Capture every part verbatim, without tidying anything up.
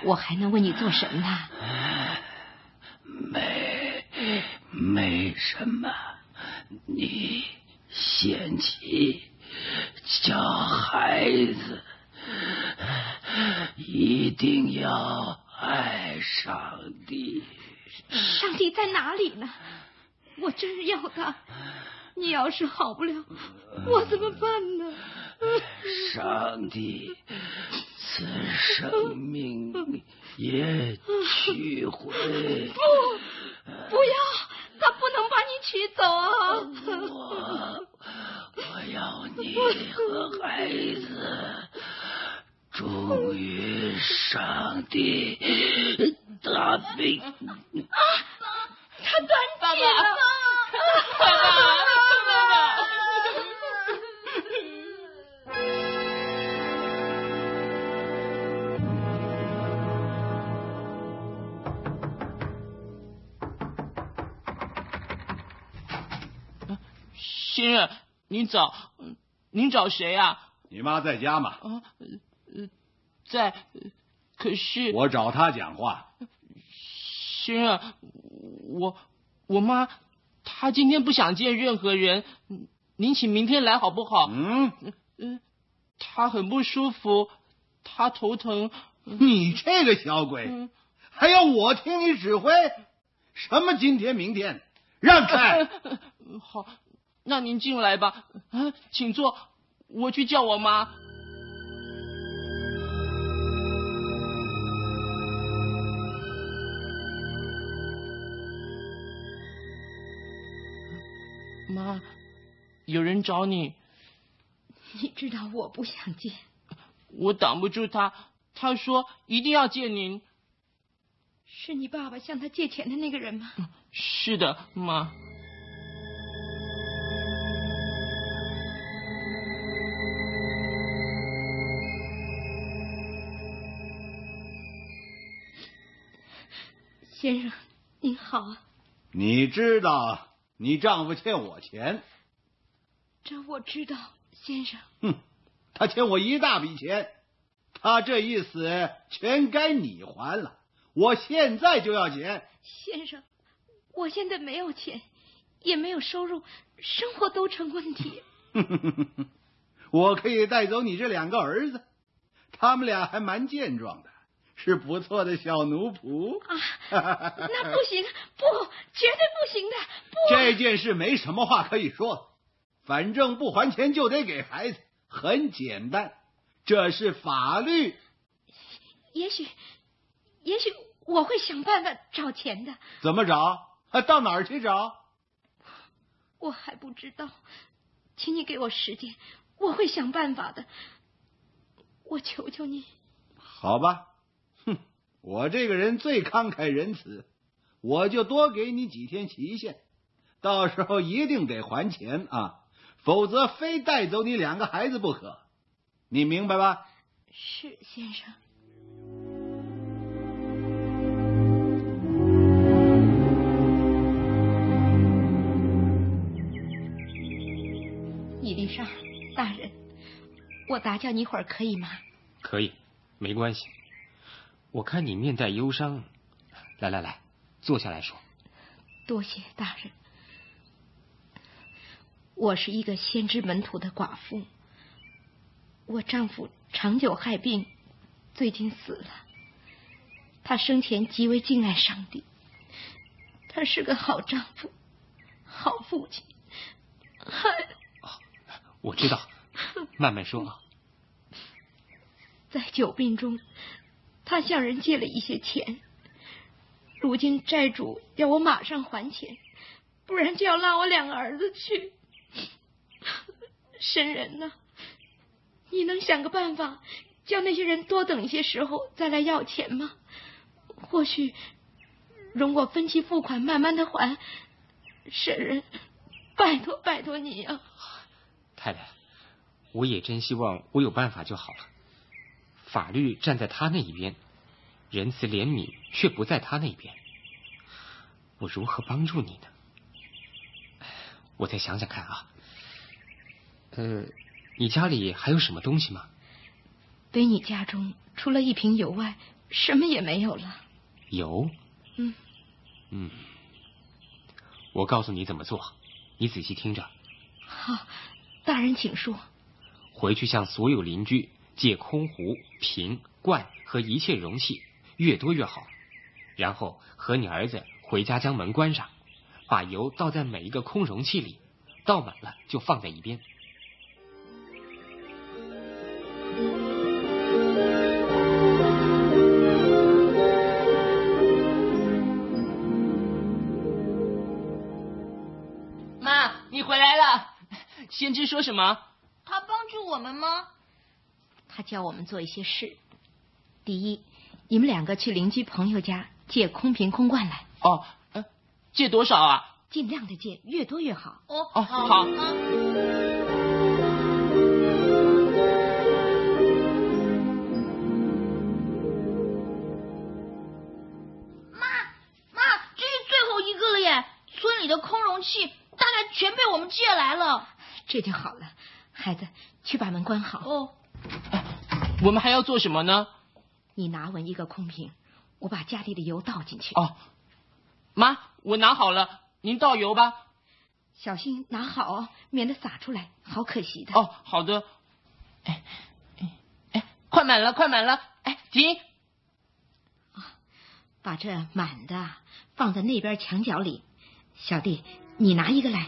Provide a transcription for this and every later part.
我还能为你做什么？ 没，没什么。你嫌弃小孩子，一定要爱上帝。 上帝在哪里呢？我真是要他。你要是好不了，我怎么办呢？ 上帝赐生命也取回。 不，不要，他不能把你取走啊！ 我我要你和孩子忠于上帝。大兵啊， 他断气了！ 爸爸，爸爸。先生，您找您找谁啊？ 你妈在家吗？ 啊，呃，在，可是我找她讲话。 先生，我我妈她今天不想见任何人，您请明天来好不好？ 嗯， 嗯，她很不舒服，她头疼。 你这个小鬼，嗯、还要我听你指挥？什么今天明天？让开！ 好。那您进来吧，啊，请坐，我去叫我妈。妈，有人找你。 你知道我不想见。 我挡不住他，他说一定要见您。 是你爸爸向他借钱的那个人吗？ 是的，妈。 先生，您好啊。 你知道你丈夫欠我钱？ 这我知道，先生。 哼，他欠我一大笔钱，他这一死，全该你还了。我现在就要钱。 先生，我现在没有钱，也没有收入，生活都成问题。 我可以带走你这两个儿子，他们俩还蛮健壮的。是不错的小奴仆啊！那不行，不，绝对不行的！不， 这件事没什么话可以说，反正不还钱就得给孩子，很简单，这是法律。 也许，也许我会想办法找钱的。 怎么找？到哪儿去找？ 我还不知道，请你给我时间，我会想办法的。我求求你。 好吧。哼，我这个人最慷慨仁慈，我就多给你几天期限，到时候一定得还钱啊，否则非带走你两个孩子不可，你明白吧？ 是，先生。伊丽莎，大人，我打搅你一会儿可以吗？ 可以，没关系。我看你面带忧伤，来来来，坐下来说。 多谢大人。我是一个先知门徒的寡妇，我丈夫长久害病，最近死了。他生前极为敬爱上帝，他是个好丈夫，好父亲。还、 哦、我知道，慢慢说啊。 在久病中，他向人借了一些钱，如今债主要我马上还钱，不然就要拉我两个儿子去。神人呢？你能想个办法，叫那些人多等一些时候再来要钱吗？或许容我分期付款，慢慢的还。神人，拜托拜托你啊！ 太太，我也真希望我有办法就好了。法律站在他那一边，仁慈怜悯却不在他那边，我如何帮助你呢？我再想想看啊。呃，你家里还有什么东西吗？ 贝尼家中除了一瓶油外， 什么也没有了。 油？ 嗯嗯，我告诉你怎么做，你仔细听着。 好，大人请说。 回去向所有邻居借空壶、瓶、罐和一切容器，越多越好。然后和你儿子回家将门关上，把油倒在每一个空容器里，倒满了就放在一边。 妈，你回来了。先知说什么？ 他帮助我们吗？ 他教我们做一些事。第一，你们两个去邻居朋友家借空瓶空罐来。 哦，呃，借多少啊？ 尽量的借，越多越好。 哦哦， 好。 好。 啊村里的空容器大概全被我们借来了。 这就好了，孩子，去把门关好。 哦， 我们还要做什么呢？ 你拿稳一个空瓶，我把家里的油倒进去。 哦，妈，我拿好了，您倒油吧。 小心拿好哦，免得洒出来，好可惜的。 哦，好的。哎哎哎，快满了，快满了！哎，停！ 啊，把这满的放在那边墙角里。小弟，你拿一个来。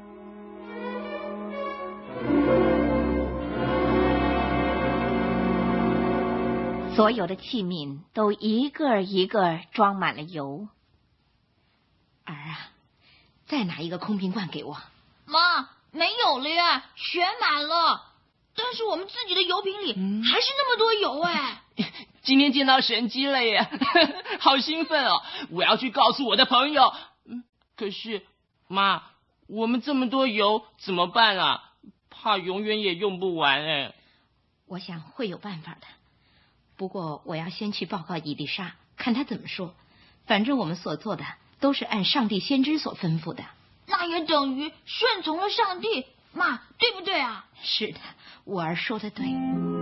所有的器皿都一个一个装满了油。 儿啊，再拿一个空瓶罐给我。 妈，没有了呀，全满了。但是我们自己的油瓶里还是那么多油哎。 今天见到神机了耶，好兴奋哦！我要去告诉我的朋友。可是，妈，我们这么多油怎么办啊？怕永远也用不完哎。 我想会有办法的，不过我要先去报告伊丽莎，看她怎么说。反正我们所做的都是按上帝先知所吩咐的。 那也等于顺从了上帝，妈，对不对啊？ 是的，我儿说的对。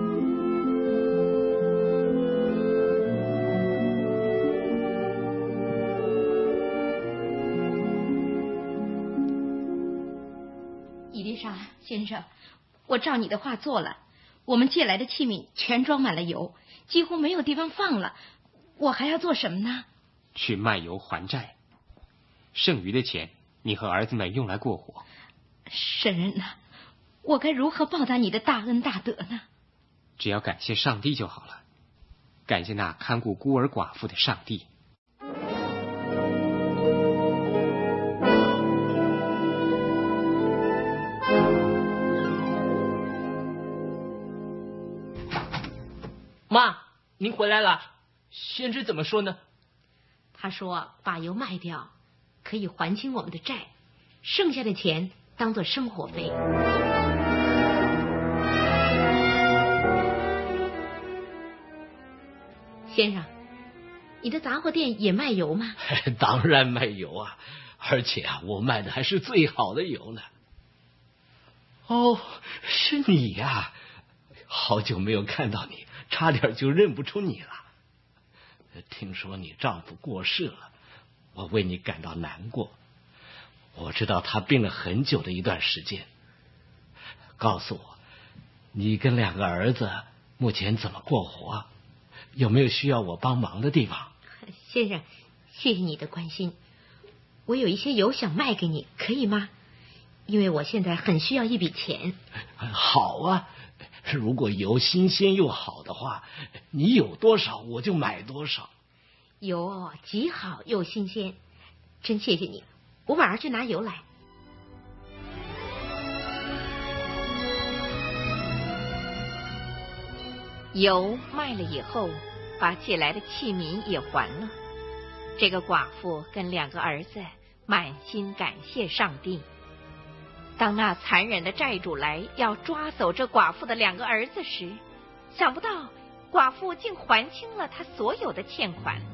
伊丽莎先生，我照你的话做了，我们借来的器皿全装满了油，几乎没有地方放了。我还要做什么呢？ 去卖油还债，剩余的钱你和儿子们用来过活。 神人呐，我该如何报答你的大恩大德呢？ 只要感谢上帝就好了，感谢那看顾孤儿寡妇的上帝。 妈，您回来了，先知怎么说呢？ 他说把油卖掉可以还清我们的债，剩下的钱当做生活费。先生，你的杂货店也卖油吗？ 当然卖油啊，而且啊，我卖的还是最好的油呢。哦，是你呀、啊！好久没有看到你，差点就认不出你了。听说你丈夫过世了，我为你感到难过。我知道他病了很久的一段时间。告诉我，你跟两个儿子目前怎么过活？有没有需要我帮忙的地方？ 先生，谢谢你的关心。我有一些油想卖给你，可以吗？因为我现在很需要一笔钱。 好啊，如果油新鲜又好的话，你有多少我就买多少。 油极好又新鲜，真谢谢你。我晚上去拿油来。 油卖了以后，把借来的器皿也还了。这个寡妇跟两个儿子满心感谢上帝。当那残忍的债主来要抓走这寡妇的两个儿子时，想不到寡妇竟还清了他所有的欠款。